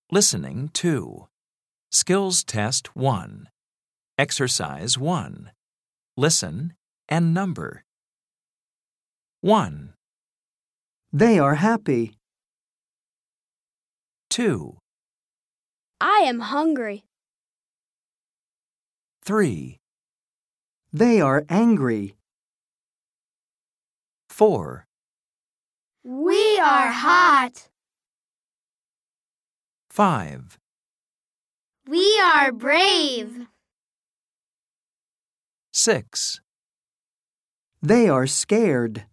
Listening 2. Skills Test 1. Exercise 1. Listen and number. 1, They are happy. 2, I am hungry. 3, They are angry. 4, We are hot. 5, We are brave. 6, They are scared.